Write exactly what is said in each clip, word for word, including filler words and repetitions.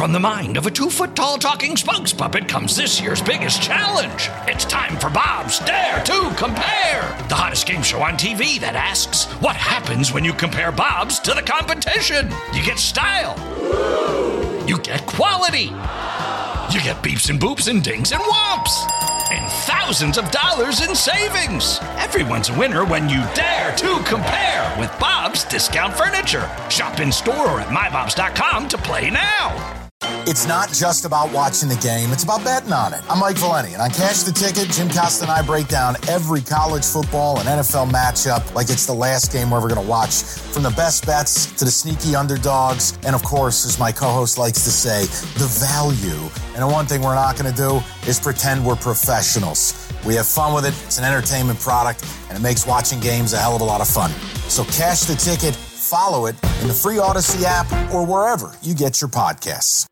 From the mind of a two-foot-tall talking spokes puppet comes this year's biggest challenge. It's time for Bob's Dare to Compare, the hottest game show on T V that asks, what happens when you compare Bobs to the competition? You get style. You get quality. You get beeps and boops and dings and whomps. And thousands of dollars in savings. Everyone's a winner when you dare to compare with Bob's Discount Furniture. Shop in store or at my bobs dot com to play now. It's not just about watching the game, it's about betting on it. I'm Mike Valeni, and on Cash the Ticket, Jim Costa and I break down every college football and N F L matchup like it's the last game we're ever going to watch. From the best bets to the sneaky underdogs, and of course, as my co-host likes to say, the value. And the one thing we're not going to do is pretend we're professionals. We have fun with it, it's an entertainment product, and it makes watching games a hell of a lot of fun. So Cash the Ticket, follow it in the free Odyssey app or wherever you get your podcasts.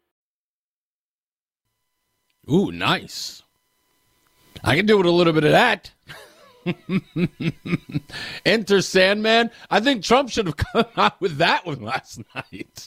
Ooh, nice. I can do with a little bit of that. Enter Sandman. I think Trump should have come out with that one last night.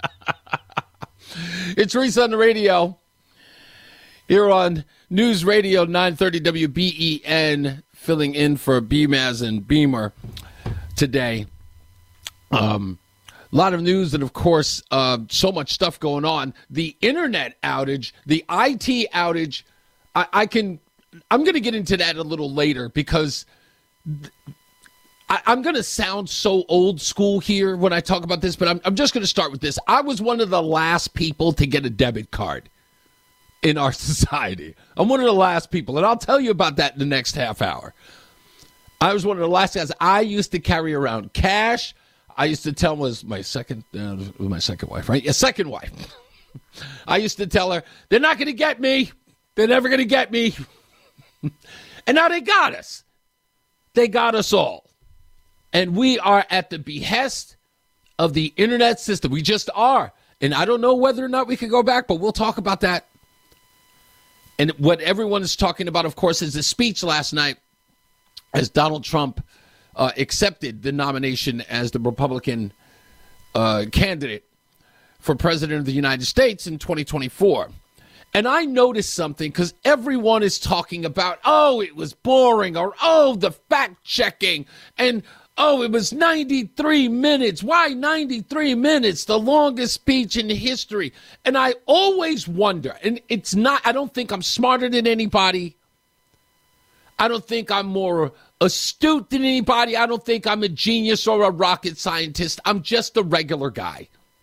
It's Reese on the radio. Here on News Radio nine thirty W B E N, filling in for Beamaz and Beamer today. Um... A lot of news and, of course, uh, so much stuff going on. The internet outage, the I T outage, I, I can, I'm going to get into that a little later because th- I, I'm going to sound so old school here when I talk about this, but I'm, I'm just going to start with this. I was one of the last people to get a debit card in our society. I'm one of the last people, and I'll tell you about that in the next half hour. I was one of the last guys. I used to carry around cash. I used to tell was my second, uh, my second wife, right? Yeah, second wife. I used to tell her, they're not going to get me. They're never going to get me. And now they got us. They got us all. And we are at the behest of the internet system. We just are. And I don't know whether or not we can go back, but we'll talk about that. And what everyone is talking about, of course, is the speech last night as Donald Trump Uh, accepted the nomination as the Republican uh, candidate for president of the United States in twenty twenty-four. And I noticed something because everyone is talking about, oh, it was boring, or oh, the fact checking, and oh, it was ninety-three minutes. Why ninety-three minutes? The longest speech in history. And I always wonder, and it's not, I don't think I'm smarter than anybody. I don't think I'm more astute than anybody. I don't think I'm a genius or a rocket scientist. I'm just a regular guy.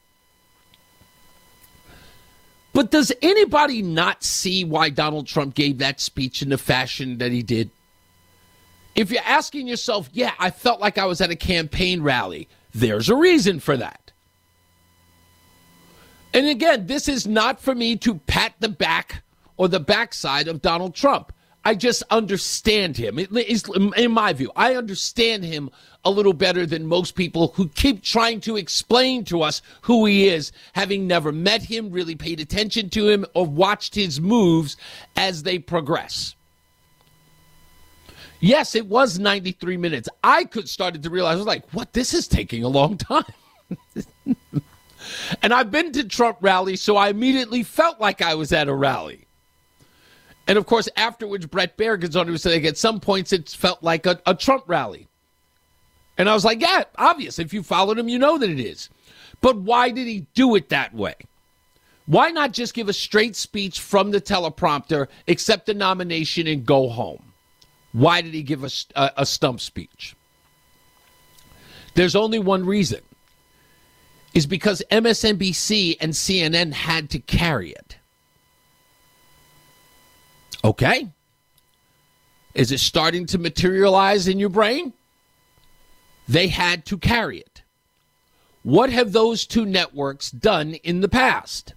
But does anybody not see why Donald Trump gave that speech in the fashion that he did? If you're asking yourself, yeah, I felt like I was at a campaign rally, there's a reason for that. And again, this is not for me to pat the back or the backside of Donald Trump. I just understand him. It is, in my view, I understand him a little better than most people who keep trying to explain to us who he is, having never met him, really paid attention to him, or watched his moves as they progress. Yes, it was ninety-three minutes. I could started to realize, I was like, what? This is taking a long time. And I've been to Trump rallies, so I immediately felt like I was at a rally. And, of course, afterwards, Brett Baer gets on to say, like, at some points it felt like a, a Trump rally. And I was like, yeah, obvious. If you followed him, you know that it is. But why did he do it that way? Why not just give a straight speech from the teleprompter, accept the nomination, and go home? Why did he give a, a, a stump speech? There's only one reason. It's because M S N B C and C N N had to carry it. Okay. Is it starting to materialize in your brain? They had to carry it. What have those two networks done in the past?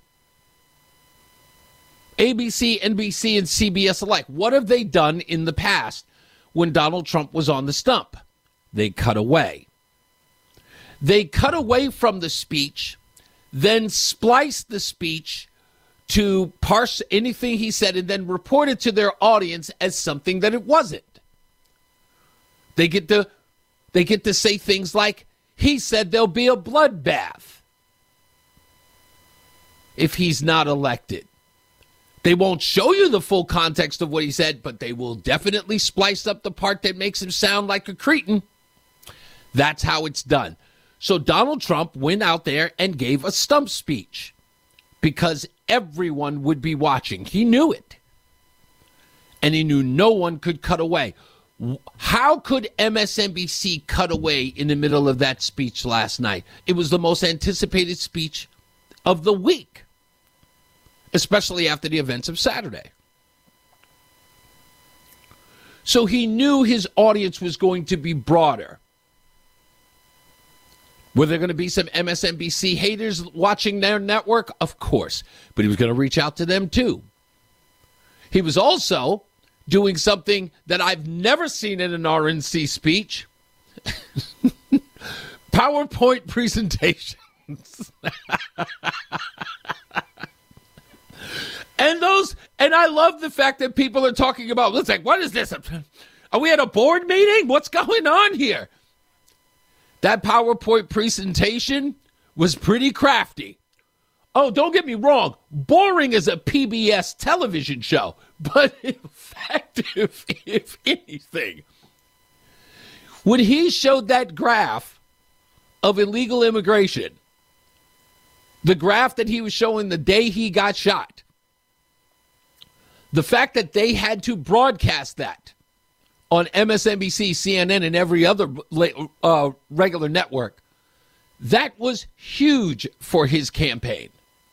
A B C, N B C, and C B S alike. What have they done in the past when Donald Trump was on the stump? They cut away. They cut away from the speech, then spliced the speech to parse anything he said and then report it to their audience as something that it wasn't. They get to, they get to say things like, he said there'll be a bloodbath. if he's not elected. They won't show you the full context of what he said, but they will definitely splice up the part that makes him sound like a cretin. That's how it's done. So Donald Trump went out there and gave a stump speech because everyone would be watching. He knew it. And he knew no one could cut away. How could M S N B C cut away in the middle of that speech last night? It was the most anticipated speech of the week, especially after the events of Saturday. So he knew his audience was going to be broader. Were there going to be some M S N B C haters watching their network? Of course. But he was going to reach out to them too. He was also doing something that I've never seen in an R N C speech. PowerPoint presentations. And those, and I love the fact that people are talking about, it's like, what is this? Are we at a board meeting? What's going on here? That PowerPoint presentation was pretty crafty. Oh, don't get me wrong. Boring as a P B S television show, but effective, if anything. When he showed that graph of illegal immigration, the graph that he was showing the day he got shot, the fact that they had to broadcast that on M S N B C, C N N, and every other uh, regular network, that was huge for his campaign.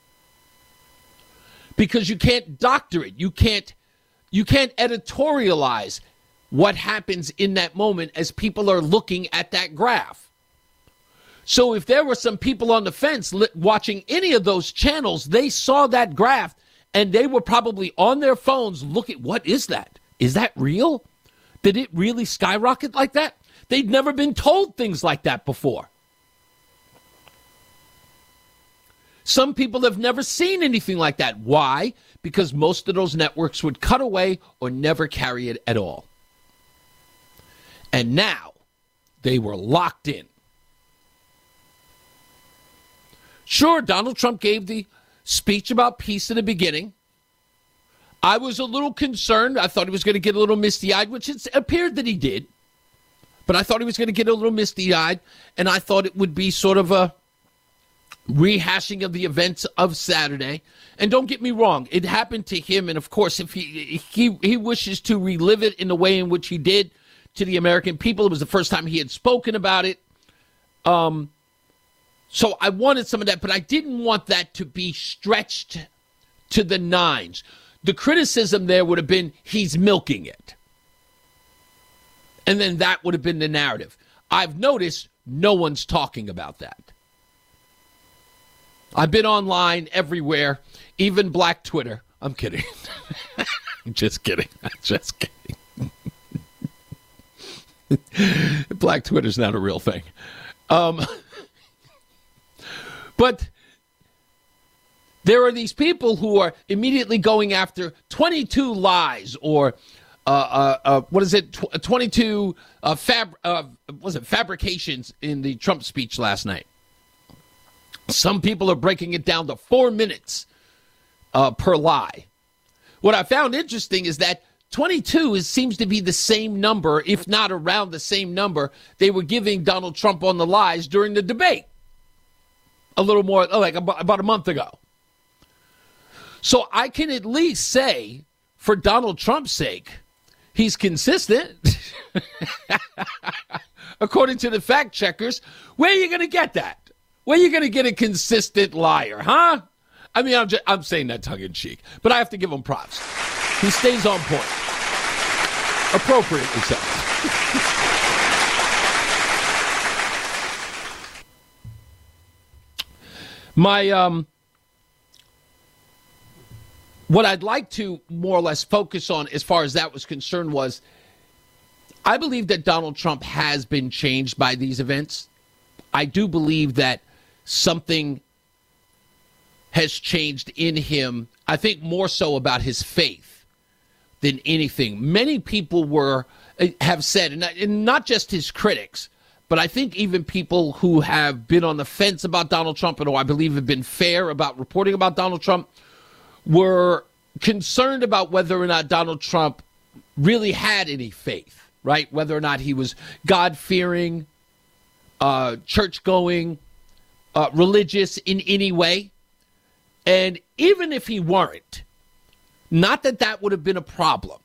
Because you can't doctor it. You can't, you can't editorialize what happens in that moment as people are looking at that graph. So if there were some people on the fence li- watching any of those channels, they saw that graph and they were probably on their phones looking, what is that? Is that real? Did it really skyrocket like that? They'd never been told things like that before. Some people have never seen anything like that. Why? Because most of those networks would cut away or never carry it at all. And now they were locked in. Sure, Donald Trump gave the speech about peace in the beginning. I was a little concerned. I thought he was going to get a little misty-eyed, which it appeared that he did. But I thought he was going to get a little misty-eyed, and I thought it would be sort of a rehashing of the events of Saturday. And don't get me wrong, it happened to him, and of course, if he he he wishes to relive it in the way in which he did to the American people, it was the first time he had spoken about it. Um, so I wanted some of that, but I didn't want that to be stretched to the nines. The criticism there would have been he's milking it. And then that would have been the narrative. I've noticed no one's talking about that. I've been online everywhere, even Black Twitter. I'm kidding. I'm just kidding. I'm just kidding. Black Twitter's not a real thing. Um, but there are these people who are immediately going after twenty-two lies or uh, uh, uh, what is it? Tw- twenty-two uh, fab uh, was it fabrications in the Trump speech last night. Some people are breaking it down to four minutes uh, per lie. What I found interesting is that twenty-two is, seems to be the same number, if not around the same number, they were giving Donald Trump on the lies during the debate. A little more, like about a month ago. So I can at least say, for Donald Trump's sake, he's consistent. According to the fact checkers, where are you going to get that? Where are you going to get a consistent liar, huh? I mean, I'm just, I'm saying that tongue-in-cheek, but I have to give him props. He stays on point. Appropriately so. My, um, what I'd like to more or less focus on as far as that was concerned was, I believe that Donald Trump has been changed by these events. I do believe that something has changed in him, I think more so about his faith than anything. Many people were have said, and not just his critics, But I think even people who have been on the fence about Donald Trump and who I believe have been fair about reporting about Donald Trump were concerned about whether or not Donald Trump really had any faith, right? Whether or not he was God-fearing, uh, church-going, uh, religious in any way. And even if he weren't, not that that would have been a problem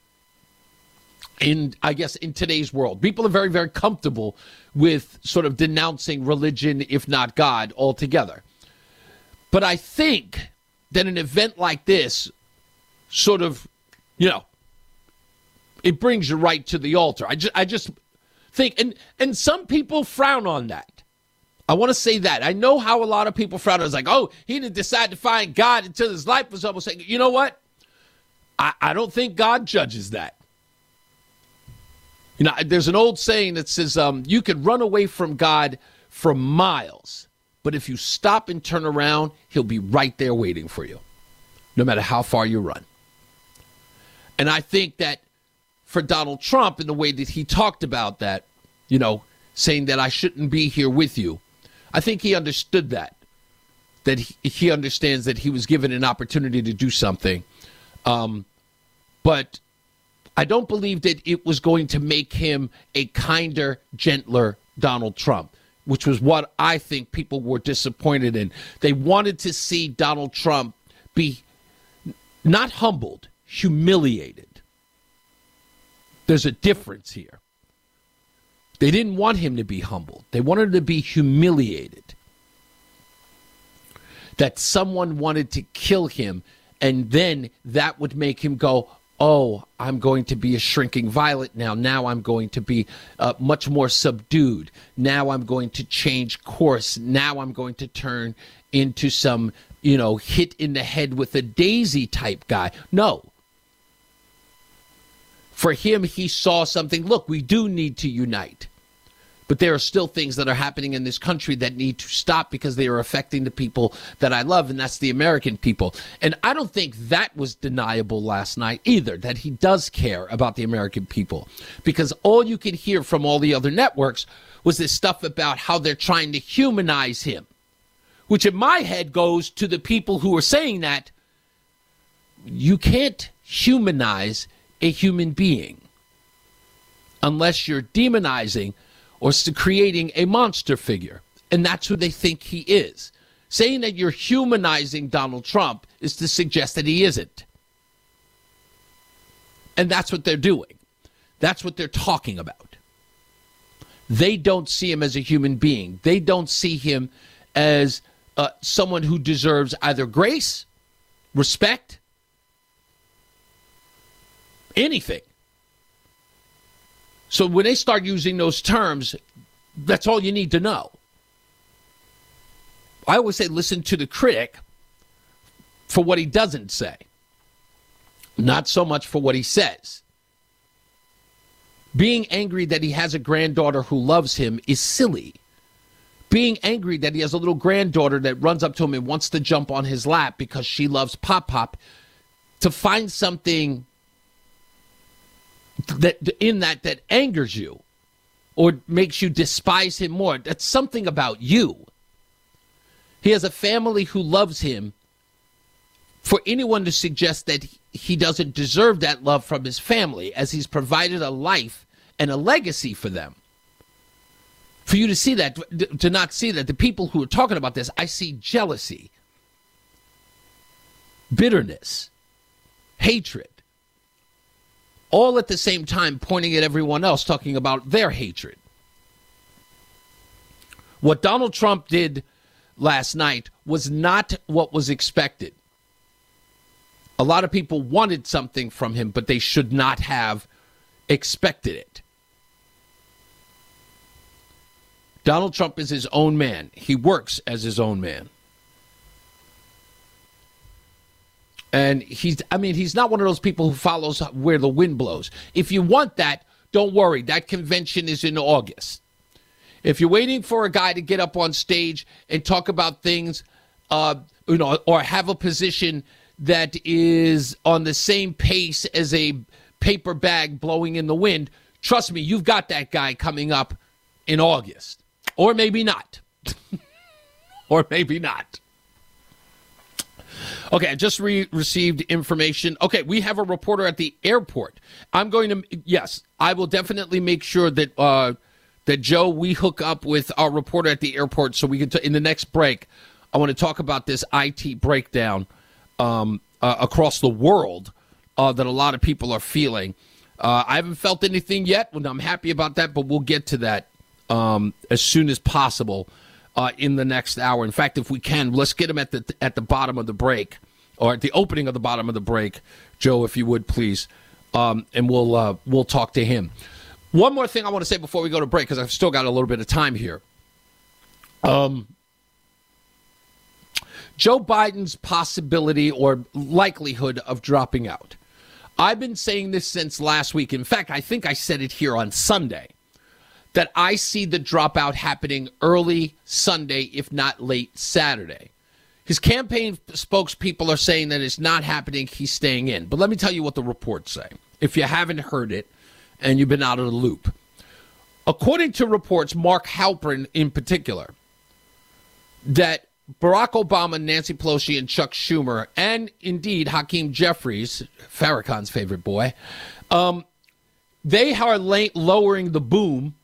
in, I guess, in today's world. People are very, very comfortable with sort of denouncing religion, if not God, altogether. But I think that an event like this sort of, you know, it brings you right to the altar. I just, I just think, and, and some people frown on that. I want to say that. I know how a lot of people frown. It's like, oh, he didn't decide to find God until his life was almost like, you know what? I, I don't think God judges that. You know, there's an old saying that says um, you can run away from God for miles, but if you stop and turn around, he'll be right there waiting for you, no matter how far you run. And I think that for Donald Trump, in the way that he talked about that, you know, saying that I shouldn't be here with you, I think he understood that, that he, he understands that he was given an opportunity to do something. Um, but I don't believe that it was going to make him a kinder, gentler Donald Trump, which was what I think people were disappointed in. They wanted to see Donald Trump be not humbled, humiliated. There's a difference here. They didn't want him to be humbled. They wanted him to be humiliated. That someone wanted to kill him, and then that would make him go, oh, I'm going to be a shrinking violet now. Now I'm going to be uh, much more subdued. Now I'm going to change course. Now I'm going to turn into some, you know, hit in the head with a daisy type guy. No. For him, he saw something. Look, we do need to unite. But there are still things that are happening in this country that need to stop because they are affecting the people that I love, and that's the American people. And I don't think that was deniable last night either, that he does care about the American people. Because all you could hear from all the other networks was this stuff about how they're trying to humanize him, which in my head goes to the people who are saying that you can't humanize a human being unless you're demonizing or creating a monster figure. And that's who they think he is. Saying that you're humanizing Donald Trump is to suggest that he isn't. And that's what they're doing. That's what they're talking about. They don't see him as a human being. They don't see him as uh, someone who deserves either grace, respect, anything. So when they start using those terms, that's all you need to know. I always say listen to the critic for what he doesn't say, not so much for what he says. Being angry that he has a granddaughter who loves him is silly. Being angry that he has a little granddaughter that runs up to him and wants to jump on his lap because she loves Pop Pop, to find something that in that that angers you or makes you despise him more, that's something about you. He has a family who loves him. For anyone to suggest that he doesn't deserve that love from his family, as he's provided a life and a legacy for them. For you to see that, to not see that, the people who are talking about this, I see jealousy, bitterness, hatred, all at the same time pointing at everyone else, talking about their hatred. What Donald Trump did last night was not what was expected. A lot of people wanted something from him, but they should not have expected it. Donald Trump is his own man. He works as his own man. And he's, I mean, he's not one of those people who follows where the wind blows. If you want that, don't worry. That convention is in August. If you're waiting for a guy to get up on stage and talk about things, uh, you know, or have a position that is on the same pace as a paper bag blowing in the wind, trust me, you've got that guy coming up in August. Or maybe not. Or maybe not. Okay, I just re- received information. Okay, we have a reporter at the airport. I'm going to, yes, I will definitely make sure that, uh, that Joe, we hook up with our reporter at the airport so we can, t- in the next break, I want to talk about this I T breakdown um, uh, across the world uh, that a lot of people are feeling. Uh, I haven't felt anything yet, and I'm happy about that, but we'll get to that um, as soon as possible uh, in the next hour. In fact, if we can, let's get him at the at the bottom of the break, or at the opening of the bottom of the break, Joe, if you would, please, um, and we'll uh, we'll talk to him. One more thing I want to say before we go to break, because I've still got a little bit of time here. Um, Joe Biden's possibility or likelihood of dropping out. I've been saying this since last week. In fact, I think I said it here on Sunday, that I see the dropout happening early Sunday, if not late Saturday. His campaign spokespeople are saying that it's not happening. He's staying in. But let me tell you what the reports say, if you haven't heard it and you've been out of the loop. According to reports, Mark Halperin in particular, that Barack Obama, Nancy Pelosi, and Chuck Schumer, and indeed Hakeem Jeffries, Farrakhan's favorite boy, um, they are la- lowering the boom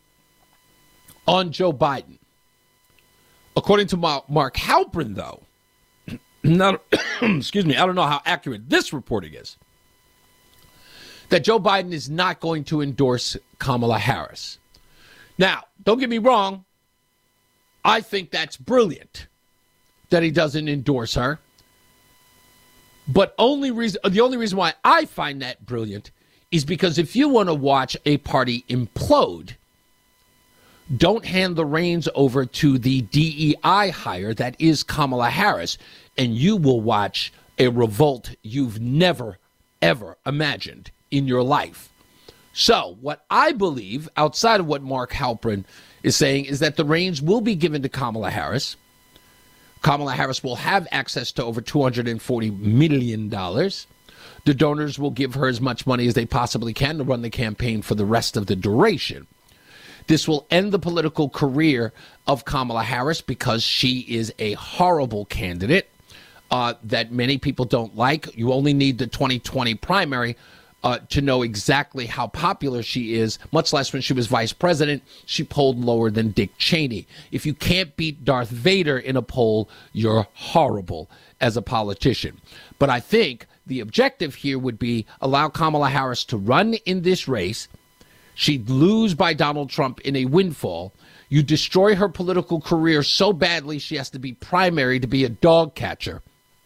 on Joe Biden. According to Ma- Mark Halperin, though, not, excuse me, I don't know how accurate this reporting is, that Joe Biden is not going to endorse Kamala Harris. Now, don't get me wrong, I think that's brilliant that he doesn't endorse her. But only reason, the only reason why I find that brilliant is because if you want to watch a party implode, don't hand the reins over to the D E I hire that is Kamala Harris, and you will watch a revolt you've never, ever imagined in your life. So what I believe, outside of what Mark Halperin is saying, is that the reins will be given to Kamala Harris. Kamala Harris will have access to over two hundred forty million dollars. The donors will give her as much money as they possibly can to run the campaign for the rest of the duration. This will end the political career of Kamala Harris because she is a horrible candidate uh, that many people don't like. You only need the twenty twenty primary Uh, to know exactly how popular she is, much less when she was vice president. She polled lower than Dick Cheney. If you can't beat Darth Vader in a poll, you're horrible as a politician. But I think the objective here would be allow Kamala Harris to run in this race. She'd lose by Donald Trump in a windfall. You destroy her political career so badly she has to be primary to be a dog catcher.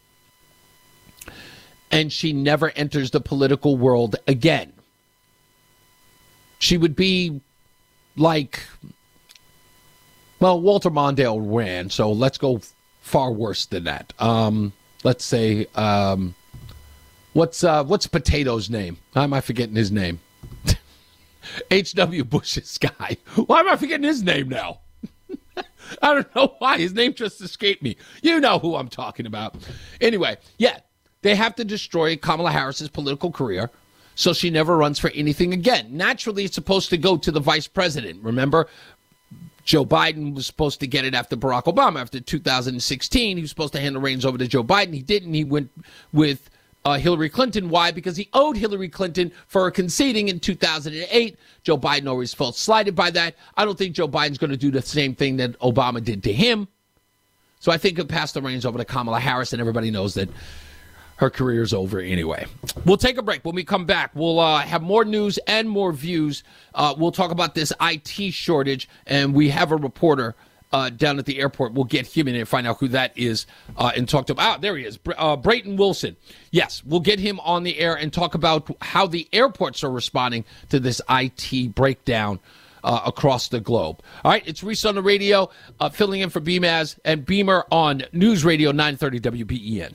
And she never enters the political world again. She would be like, well, Walter Mondale ran, so let's go far worse than that. Um, let's say, um, what's uh, what's Potato's name? Why am I forgetting his name? H W Bush's guy. Why am I forgetting his name now? I don't know why. His name just escaped me. You know who I'm talking about. Anyway, yeah. They have to destroy Kamala Harris's political career so she never runs for anything again. Naturally, it's supposed to go to the vice president. Remember, Joe Biden was supposed to get it after Barack Obama. After two thousand sixteen, he was supposed to hand the reins over to Joe Biden. He didn't. He went with uh, Hillary Clinton. Why? Because he owed Hillary Clinton for her conceding in two thousand eight. Joe Biden always felt slighted by that. I don't think Joe Biden's going to do the same thing that Obama did to him. So I think he'll pass the reins over to Kamala Harris, and everybody knows that her career's over anyway. We'll take a break. When we come back, we'll uh, have more news and more views. Uh, we'll talk about this I T shortage, and we have a reporter uh, down at the airport. We'll get him in and find out who that is uh, and talk to him. Ah, there he is, uh, Brayton Wilson. Yes, we'll get him on the air and talk about how the airports are responding to this I T breakdown uh, across the globe. All right, it's Reese on the radio, uh, filling in for B M A S and Beamer on News Radio nine thirty W B E N.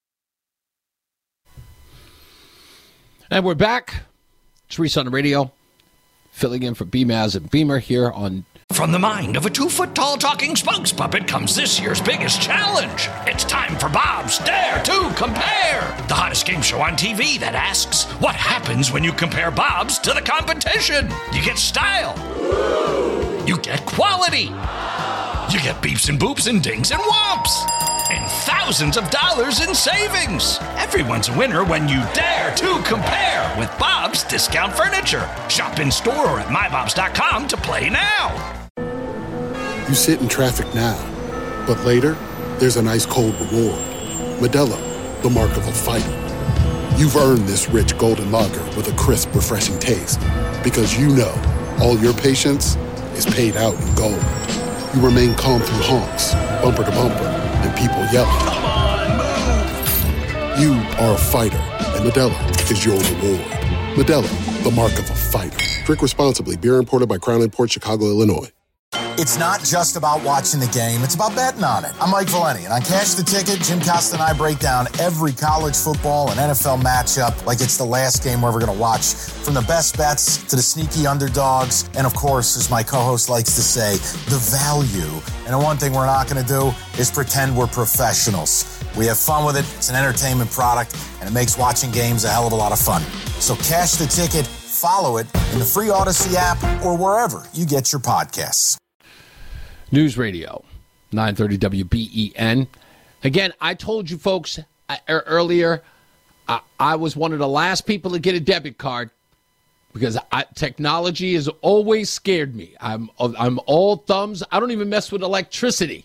And we're back. It's Reese on the radio, filling in for B M A S and Beamer here on... From the mind of a two-foot-tall talking spokes puppet comes this year's biggest challenge. It's time for Bob's Dare to Compare, the hottest game show on T V that asks, what happens when you compare Bob's to the competition? You get style. you get quality. You get beeps and boops and dings and whomps. And thousands of dollars in savings. Everyone's a winner when you dare to compare with Bob's Discount Furniture. Shop in store or at my bobs dot com to play now. You sit in traffic now, but later, there's an ice-cold reward. Modelo, the mark of a fighter. You've earned this rich golden lager with a crisp, refreshing taste. Because you know, all your patience is paid out in gold. You remain calm through honks, bumper to bumper, and people yelling. Come on, move! You are a fighter, and Modelo is your reward. Modelo, the mark of a fighter. Drink responsibly. Beer imported by Crown Imports, Chicago, Illinois. It's not just about watching the game, it's about betting on it. I'm Mike Valeni, and on Cash the Ticket, Jim Costa and I break down every college football and N F L matchup like it's the last game we're ever going to watch, from the best bets to the sneaky underdogs, and of course, as my co-host likes to say, the value. And the one thing we're not going to do is pretend we're professionals. We have fun with it, it's an entertainment product, and it makes watching games a hell of a lot of fun. So Cash the Ticket, follow it in the free Odyssey app or wherever you get your podcasts. News Radio, nine thirty W B E N. Again, I told you folks uh, earlier, I, I was one of the last people to get a debit card because I, technology has always scared me. I'm I'm all thumbs. I don't even mess with electricity.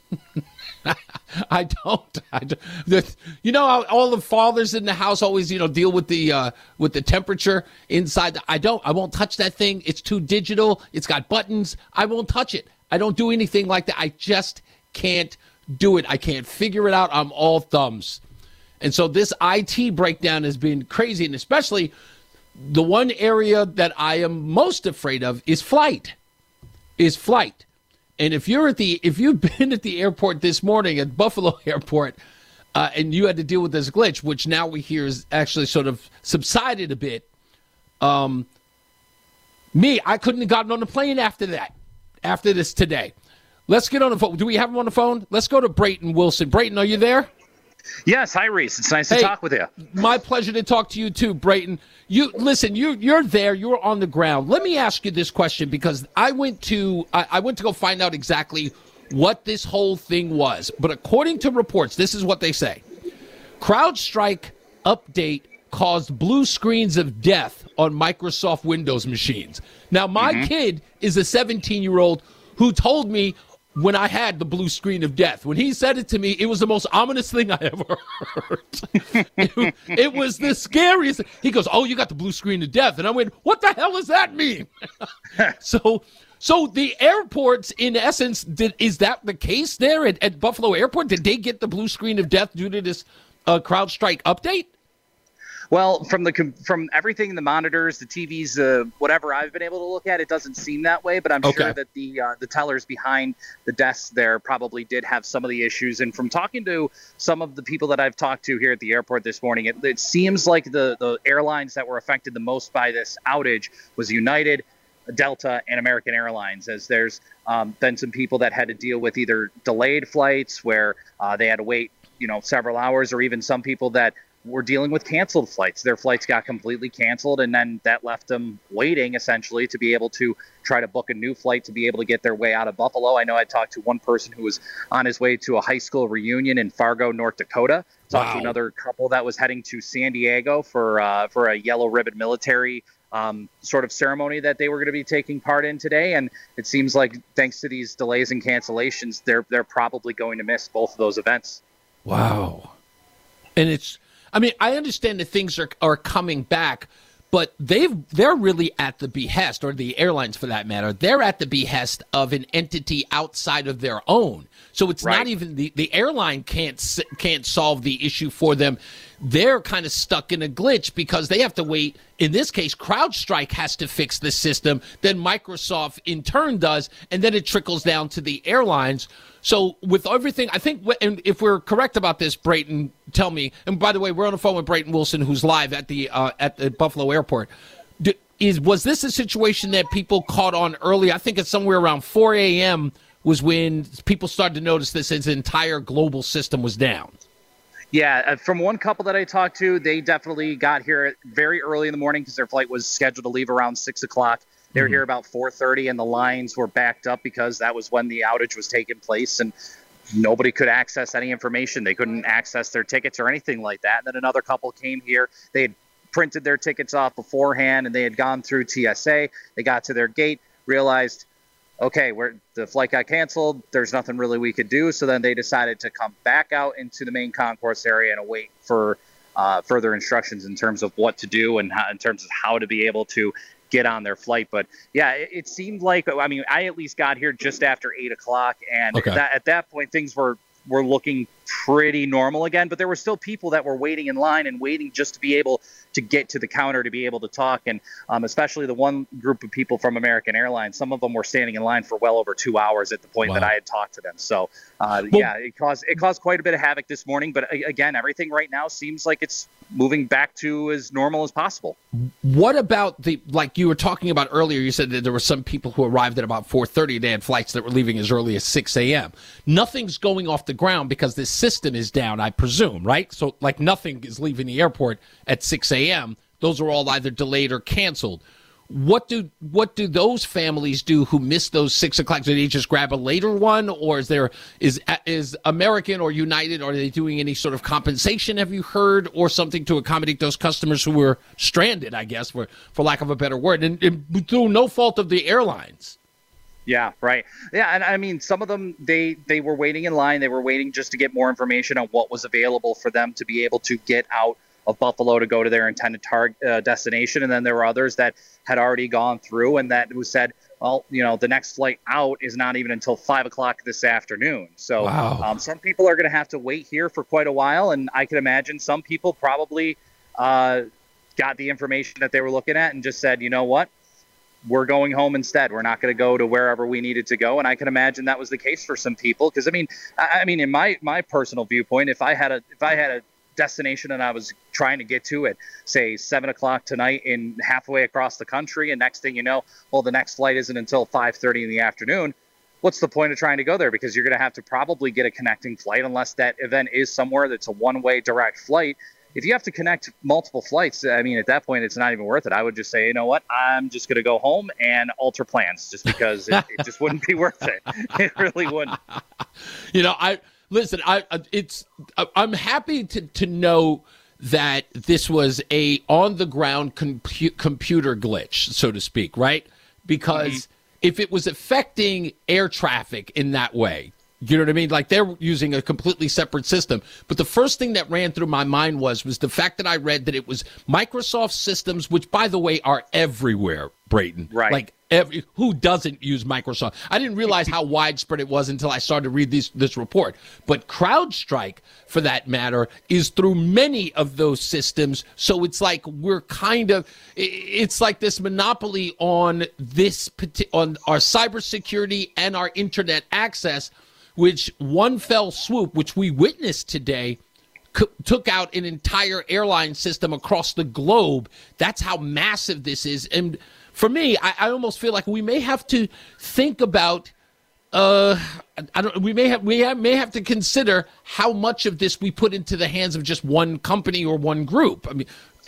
I don't. I don't. The, you know how all the fathers in the house always, you know, deal with the uh, with the temperature inside. The, I don't. I won't touch that thing. It's too digital. It's got buttons. I won't touch it. I don't do anything like that. I just can't do it. I can't figure it out. I'm all thumbs. And so this I T breakdown has been crazy, and especially the one area that I am most afraid of is flight. Is flight. And if you're at the if you've been at the airport this morning at Buffalo Airport uh, and you had to deal with this glitch, which now we hear is actually sort of subsided a bit, um, me, I couldn't have gotten on the plane after that. After this today. Let's get on the phone. Do we have him on the phone? Let's go to Brayton Wilson. Brayton, are you there? Yes. Hi, Reese. It's nice hey, to talk with you. My pleasure to talk to you too, Brayton. You listen, you you're there, you're on the ground. Let me ask you this question because I went to I, I went to go find out exactly what this whole thing was. But according to reports, this is what they say. CrowdStrike update caused blue screens of death on Microsoft Windows machines. Now, my mm-hmm. kid is a seventeen-year-old who told me when I had the blue screen of death. When he said it to me, it was the most ominous thing I ever heard. it, it was the scariest. He goes, oh, you got the blue screen of death. And I went, what the hell does that mean? so so the airports, in essence, did, is that the case there at, at Buffalo Airport? Did they get the blue screen of death due to this uh, CrowdStrike update? Well, from the from everything, the monitors, the T Vs, uh, whatever I've been able to look at, it doesn't seem that way. But I'm okay. sure that the uh, the tellers behind the desks there probably did have some of the issues. And from talking to some of the people that I've talked to here at the airport this morning, it, it seems like the, the airlines that were affected the most by this outage was United, Delta, and American Airlines, as there's um, been some people that had to deal with either delayed flights where uh, they had to wait, you know, several hours, or even some people that were dealing with canceled flights. Their flights got completely canceled, and then that left them waiting essentially to be able to try to book a new flight to be able to get their way out of Buffalo. I know I talked to one person who was on his way to a high school reunion in Fargo, North Dakota. Talked wow. to another couple that was heading to San Diego for uh, for a yellow ribbon military um, sort of ceremony that they were going to be taking part in today. And it seems like thanks to these delays and cancellations, they're they're probably going to miss both of those events. Wow. And it's I mean, I understand that things are are coming back, but they've they're really at the behest, or the airlines for that matter, they're at the behest of an entity outside of their own. So it's right. not even the, the airline can't can't solve the issue for them. They're kind of stuck in a glitch because they have to wait. In this case, CrowdStrike has to fix the system, then Microsoft in turn does, and then it trickles down to the airlines. So with everything, I think, and if we're correct about this, Brayton, tell me. And by the way, we're on the phone with Brayton Wilson, who's live at the uh, at the Buffalo Airport. Did, is was this a situation that people caught on early? I think it's somewhere around four a.m. was when people started to notice this as the entire global system was down. Yeah, from one couple that I talked to, they definitely got here very early in the morning because their flight was scheduled to leave around six o'clock. They were mm-hmm. here about four thirty, and the lines were backed up because that was when the outage was taking place, and nobody could access any information. They couldn't access their tickets or anything like that. And then another couple came here. They had printed their tickets off beforehand, and they had gone through T S A. They got to their gate, realized, okay, we're, the flight got canceled. There's nothing really we could do. So then they decided to come back out into the main concourse area and await for uh, further instructions in terms of what to do and how, in terms of how to be able to get on their flight. But yeah, it, it seemed like, I mean, I at least got here just after eight o'clock, and okay. that, at that point things were were looking pretty normal again, but there were still people that were waiting in line and waiting just to be able to get to the counter to be able to talk. And um, especially the one group of people from American Airlines, some of them were standing in line for well over two hours at the point wow. that I had talked to them. So uh, well, yeah, it caused, it caused quite a bit of havoc this morning, but again, everything right now seems like it's moving back to as normal as possible. What about the, like you were talking about earlier, you said that there were some people who arrived at about four thirty. They had flights that were leaving as early as six a.m. Nothing's going off the ground because this system is down, I presume, right? So like nothing is leaving the airport at six a.m. Those are all either delayed or canceled. What do what do those families do who miss those six o'clock? Do they just grab a later one, or is there is is American or United? Are they doing any sort of compensation? Have you heard, or something to accommodate those customers who were stranded? I guess for for lack of a better word, and, and through no fault of the airlines. Yeah, right. Yeah, and I mean, some of them, they, they were waiting in line. They were waiting just to get more information on what was available for them to be able to get out of Buffalo to go to their intended target uh, destination. And then there were others that had already gone through and that who said, well, you know, the next flight out is not even until five o'clock this afternoon. So wow. um, some people are going to have to wait here for quite a while. And I can imagine some people probably uh, got the information that they were looking at and just said, you know what? We're going home instead. We're not going to go to wherever we needed to go. And I can imagine that was the case for some people. Because I mean, I, I mean, in my, my personal viewpoint, if I had a if I had a destination and I was trying to get to it, say seven o'clock tonight in halfway across the country, and next thing you know, well, the next flight isn't until five thirty in the afternoon. What's the point of trying to go there? Because you're going to have to probably get a connecting flight unless that event is somewhere that's a one-way direct flight. If you have to connect multiple flights, I mean, at that point, it's not even worth it. I would just say, you know what, I'm just going to go home and alter plans just because it, it just wouldn't be worth it. It really wouldn't. You know, I listen, I it's I'm happy to, to know that this was a on the ground compu- computer glitch, so to speak, right? Because mm-hmm. if it was affecting air traffic in that way, you know what I mean? Like they're using a completely separate system. But the first thing that ran through my mind was was the fact that I read that it was Microsoft systems, which, by the way, are everywhere, Brayton. Right. Like every, who doesn't use Microsoft? I didn't realize how widespread it was until I started to read this, this report. But CrowdStrike, for that matter, is through many of those systems. So it's like we're kind of it's like this monopoly on this on our cybersecurity and our internet access, which one fell swoop, which we witnessed today, c- took out an entire airline system across the globe. That's how massive this is. And for me, I, I almost feel like we may have to think about, uh, I don't, we may have we have, may have to consider how much of this we put into the hands of just one company or one group. I mean,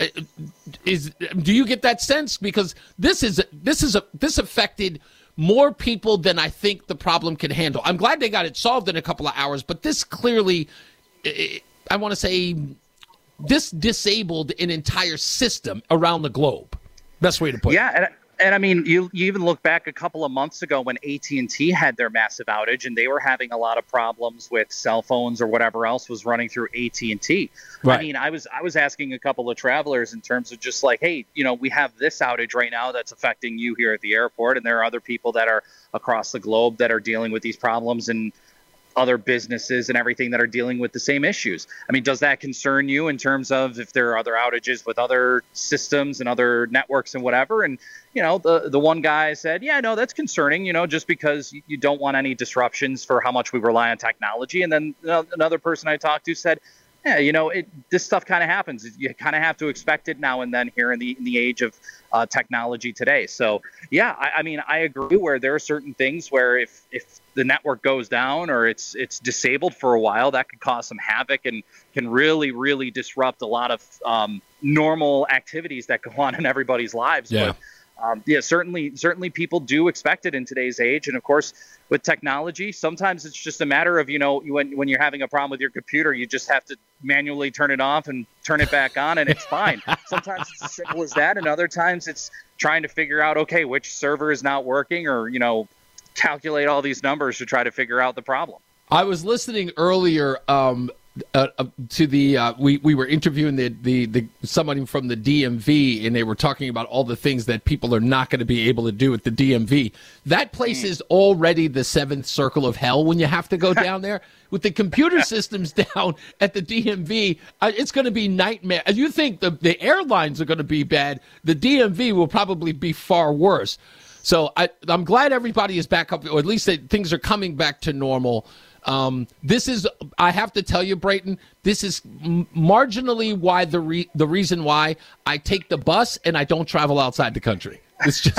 is do you get that sense? Because this is this is a this affected more people than I think the problem can handle. I'm glad they got it solved in a couple of hours, but this clearly, I want to say, this disabled an entire system around the globe. Best way to put yeah, it. Yeah, and, and I mean, you you even look back a couple of months ago when A T and T had their massive outage, and they were having a lot of problems with cell phones or whatever else was running through A T and T. Right. I mean, I was I was asking a couple of travelers in terms of just like, hey, you know, we have this outage right now that's affecting you here at the airport, and there are other people that are across the globe that are dealing with these problems, and other businesses and everything that are dealing with the same issues. I mean, does that concern you in terms of if there are other outages with other systems and other networks and whatever? And, you know, the the one guy said, yeah, no, that's concerning, you know, just because you don't want any disruptions for how much we rely on technology. And then another person I talked to said, yeah, you know, it, this stuff kind of happens. You kind of have to expect it now and then here in the in the age of uh, technology today. So, yeah, I, I mean, I agree where there are certain things where if if the network goes down or it's it's disabled for a while, that could cause some havoc and can really, really disrupt a lot of um, normal activities that go on in everybody's lives. Yeah. um, yeah, certainly, certainly people do expect it in today's age. And of course, with technology, sometimes it's just a matter of, you know, when, when you're having a problem with your computer, you just have to manually turn it off and turn it back on, and it's fine. Sometimes it's as simple as that. And other times it's trying to figure out, okay, which server is not working, or, you know, calculate all these numbers to try to figure out the problem. I was listening earlier um, uh, uh, to the uh, we we were interviewing the, the the somebody from the D M V, and they were talking about all the things that people are not going to be able to do at the D M V. That place is already the seventh circle of hell when you have to go down there. With the computer systems down at the D M V, uh, it's going to be nightmare. You think the the airlines are going to be bad? The D M V will probably be far worse. So I, I'm glad everybody is back up, or at least that things are coming back to normal. Um, this is, I have to tell you, Brayton, this is m- marginally why the re- the reason why I take the bus and I don't travel outside the country. It's just,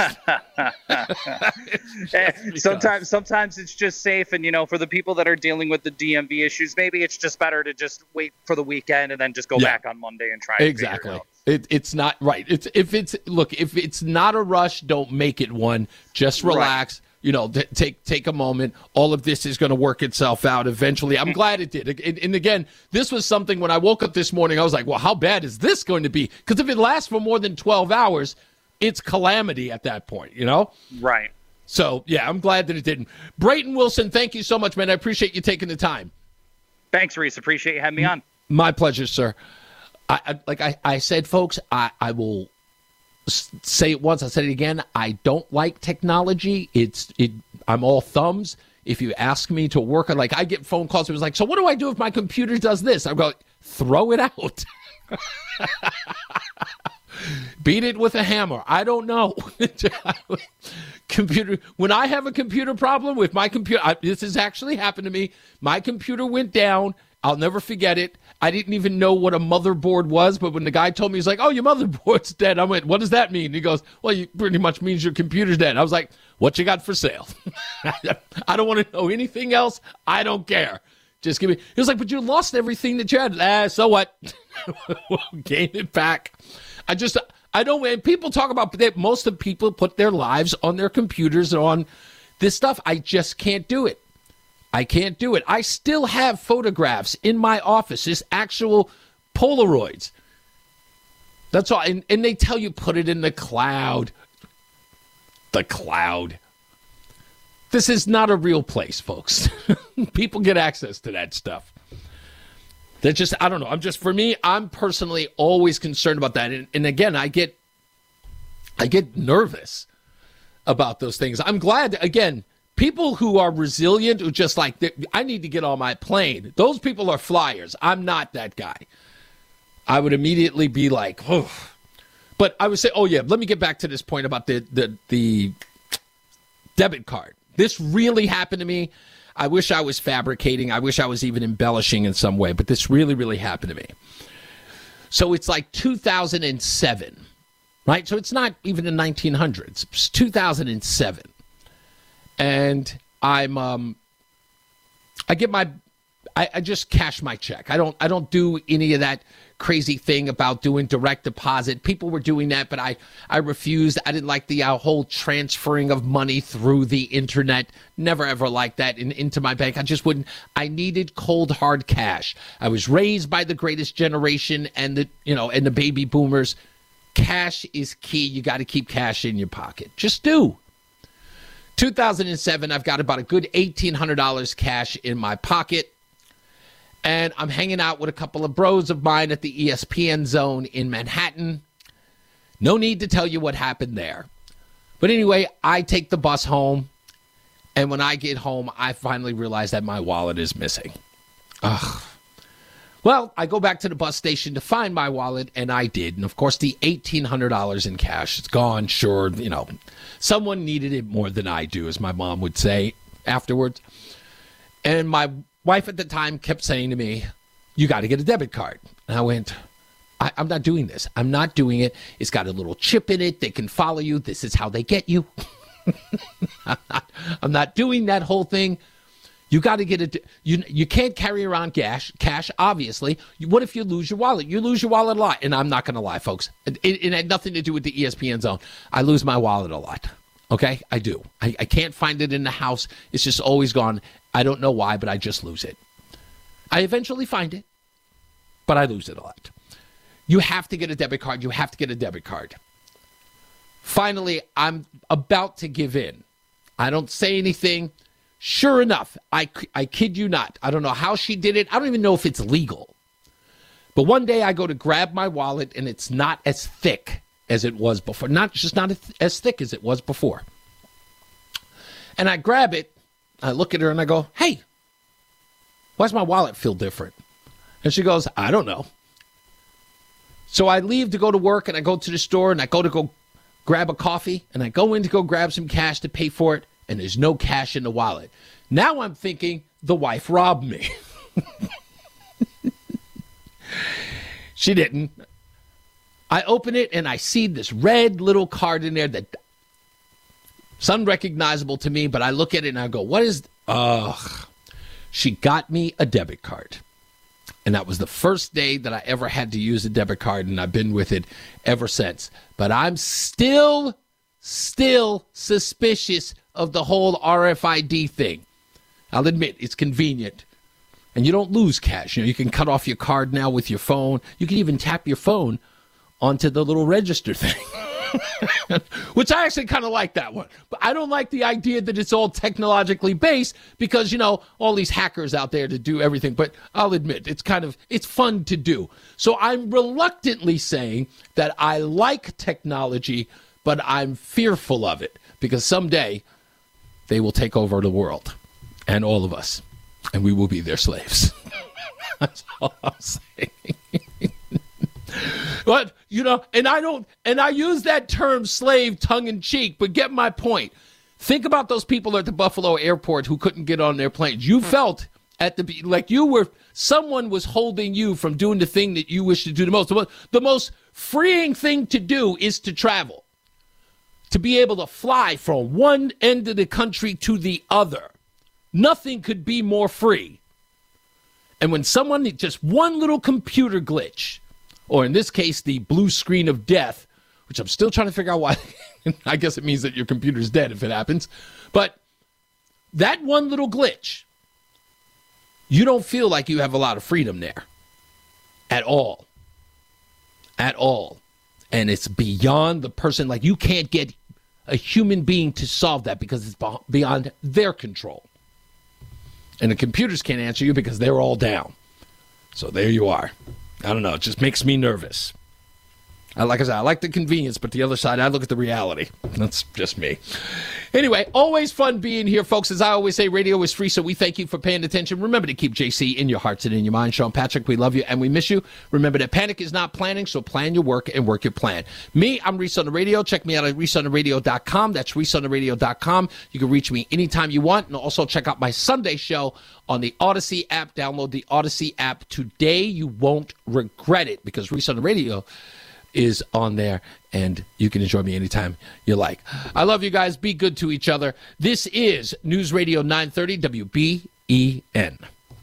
it's just sometimes sometimes it's just safe, and you know, for the people that are dealing with the D M V issues, maybe it's just better to just wait for the weekend and then just go yeah. back on Monday and try. Exactly. To figure it it out. It's not right. It's if it's look if it's not a rush, don't make it one. Just relax. Right. You know, t- take take a moment. All of this is going to work itself out eventually. I'm glad it did. And, and again, this was something when I woke up this morning, I was like, well, how bad is this going to be? Because if it lasts for more than twelve hours, it's calamity at that point, you know? Right. So, yeah, I'm glad that it didn't. Brayton Wilson, thank you so much, man. I appreciate you taking the time. Thanks, Reese. Appreciate you having me on. My pleasure, sir. I, I like I, I said, folks, I, I will say it once, I'll say it again. I don't like technology. It's it. I'm all thumbs. If you ask me to work on, like, I get phone calls. It was like, so what do I do if my computer does this? I go, throw it out. Beat it with a hammer. I don't know. Computer. When I have a computer problem with my computer, I, this has actually happened to me. My computer went down. I'll never forget it. I didn't even know what a motherboard was, but when the guy told me, he's like, oh, your motherboard's dead. I went, what does that mean? He goes, well, you pretty much means your computer's dead. I was like, what you got for sale? I don't want to know anything else. I don't care. Just give me. He was like, but you lost everything that you had. Ah, so what? We'll gain it back. I just, I don't, and people talk about that. Most of people put their lives on their computers and on this stuff. I just can't do it. I can't do it. I still have photographs in my office, this actual Polaroids. That's all. And, and they tell you put it in the cloud. The cloud. This is not a real place, folks. People get access to that stuff. They're just, I don't know. I'm just, for me, I'm personally always concerned about that. And, and again, I get, I get nervous about those things. I'm glad, again, people who are resilient, who just like, I need to get on my plane. Those people are flyers. I'm not that guy. I would immediately be like, oh. But I would say, oh yeah, let me get back to this point about the the, the debit card. This really happened to me. I wish I was fabricating. I wish I was even embellishing in some way, but this really, really happened to me. So it's like two thousand seven, right? So it's not even the nineteen hundreds. It's two thousand seven. And I'm, um, I get my, I, I just cash my check. I don't, I don't do any of that crazy thing about doing direct deposit. People were doing that, but I, I refused. I didn't like the uh, whole transferring of money through the internet. Never ever liked that in, into my bank. I just wouldn't. I needed cold hard cash. I was raised by the greatest generation and the, you know, and the baby boomers. Cash is key. You got to keep cash in your pocket. Just do. two thousand seven, I've got about a good eighteen hundred dollars cash in my pocket. And I'm hanging out with a couple of bros of mine at the E S P N Zone in Manhattan. No need to tell you what happened there. But anyway, I take the bus home. And when I get home, I finally realize that my wallet is missing. Ugh. Well, I go back to the bus station to find my wallet, and I did. And, of course, the eighteen hundred dollars in cash, it's gone, sure. You know, someone needed it more than I do, as my mom would say afterwards. And my wife at the time kept saying to me, you got to get a debit card. And I went, I, I'm not doing this. I'm not doing it. It's got a little chip in it. They can follow you. This is how they get you. I'm, not, I'm not doing that whole thing. You got to get it. You you can't carry around cash, cash obviously. What if you lose your wallet? You lose your wallet a lot. And I'm not going to lie, folks. It, it had nothing to do with the E S P N Zone. I lose my wallet a lot. Okay? I do. I, I can't find it in the house. It's just always gone. I don't know why, but I just lose it. I eventually find it, but I lose it a lot. You have to get a debit card. You have to get a debit card. Finally, I'm about to give in. I don't say anything. Sure enough, I, I kid you not. I don't know how she did it. I don't even know if it's legal. But one day I go to grab my wallet, and it's not as thick as it was before. Not just not as thick as it was before. And I grab it. I look at her, and I go, hey, why does my wallet feel different? And she goes, I don't know. So I leave to go to work, and I go to the store, and I go to go grab a coffee, and I go in to go grab some cash to pay for it, and there's no cash in the wallet. Now I'm thinking the wife robbed me. She didn't. I open it, and I see this red little card in there that it's unrecognizable to me, but I look at it, and I go, what is... Ugh. She got me a debit card. And that was the first day that I ever had to use a debit card, and I've been with it ever since. But I'm still, still suspicious of the whole R F I D thing. I'll admit, it's convenient. And you don't lose cash. You know, you can cut off your card now with your phone. You can even tap your phone onto the little register thing. Which I actually kind of like that one. But I don't like the idea that it's all technologically based because, you know, all these hackers out there to do everything. But I'll admit, it's kind of, it's fun to do. So I'm reluctantly saying that I like technology, but I'm fearful of it because someday they will take over the world and all of us, and we will be their slaves. That's all I'm saying. But, you know, and I don't, and I use that term slave tongue in cheek, but get my point. Think about those people at the Buffalo airport who couldn't get on their planes. You felt at the, like you were, someone was holding you from doing the thing that you wish to do the most. The most freeing thing to do is to travel. To be able to fly from one end of the country to the other. Nothing could be more free. And when someone, just one little computer glitch, or in this case, the blue screen of death, which I'm still trying to figure out why. I guess it means that your computer's dead if it happens. But that one little glitch, you don't feel like you have a lot of freedom there. At all. At all. And it's beyond the person. Like, you can't get a human being to solve that because it's beyond their control. And the computers can't answer you because they're all down. So there you are. I don't know. It just makes me nervous. I, like I said, I like the convenience, but the other side, I look at the reality. That's just me. Anyway, always fun being here, folks. As I always say, radio is free, so we thank you for paying attention. Remember to keep J C in your hearts and in your mind. Sean Patrick, we love you and we miss you. Remember that panic is not planning, so plan your work and work your plan. Me, I'm Reese on the Radio. Check me out at reese on the radio dot com. That's reese on the radio dot com. You can reach me anytime you want, and also check out my Sunday show on the Odyssey app. Download the Odyssey app today. You won't regret it because Reese on the Radio is on there, and you can enjoy me anytime you like. I love you guys. Be good to each other. This is News Radio nine thirty W B E N.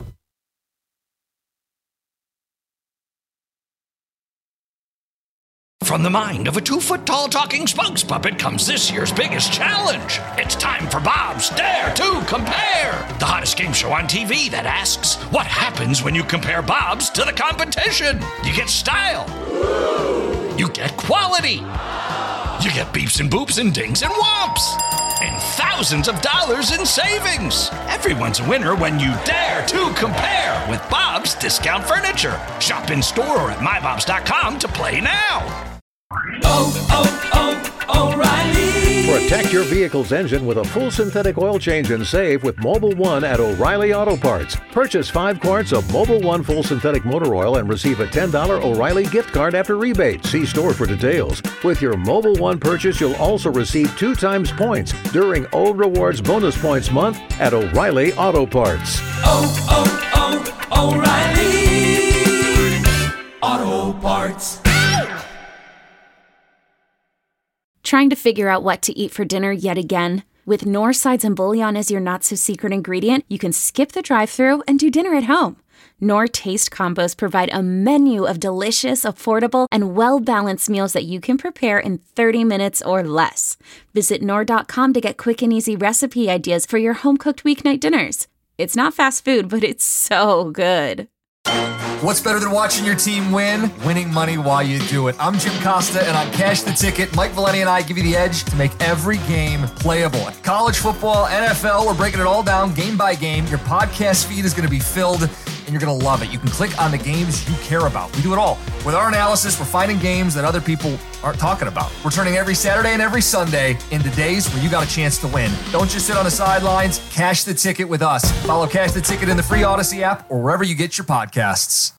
From the mind of a two-foot-tall talking spokes puppet comes this year's biggest challenge. It's time for Bob's Dare to Compare, the hottest game show on T V that asks, what happens when you compare Bob's to the competition? You get style. You get quality. You get beeps and boops and dings and whomps. And thousands of dollars in savings. Everyone's a winner when you dare to compare with Bob's Discount Furniture. Shop in store or at my bobs dot com to play now. Oh, oh, oh, O'Reilly. Protect your vehicle's engine with a full synthetic oil change and save with Mobil one at O'Reilly Auto Parts. Purchase five quarts of Mobil one full synthetic motor oil and receive a ten dollars O'Reilly gift card after rebate. See store for details. With your Mobil one purchase, you'll also receive two times points during O Rewards Bonus Points Month at O'Reilly Auto Parts. Oh, oh, oh, O'Reilly Auto Parts. Trying to figure out what to eat for dinner yet again? With Knorr sides and bouillon as your not-so-secret ingredient, you can skip the drive-thru and do dinner at home. Knorr Taste Combos provide a menu of delicious, affordable, and well-balanced meals that you can prepare in thirty minutes or less. Visit Knorr dot com to get quick and easy recipe ideas for your home-cooked weeknight dinners. It's not fast food, but it's so good. What's better than watching your team win? Winning money while you do it. I'm Jim Costa, and on Cash the Ticket, Mike Valeni and I give you the edge to make every game playable. College football, N F L, we're breaking it all down game by game. Your podcast feed is going to be filled, and you're going to love it. You can click on the games you care about. We do it all. With our analysis, we're finding games that other people aren't talking about. We're turning every Saturday and every Sunday into days where you got a chance to win. Don't just sit on the sidelines. Cash the Ticket with us. Follow Cash the Ticket in the free Odyssey app or wherever you get your podcasts.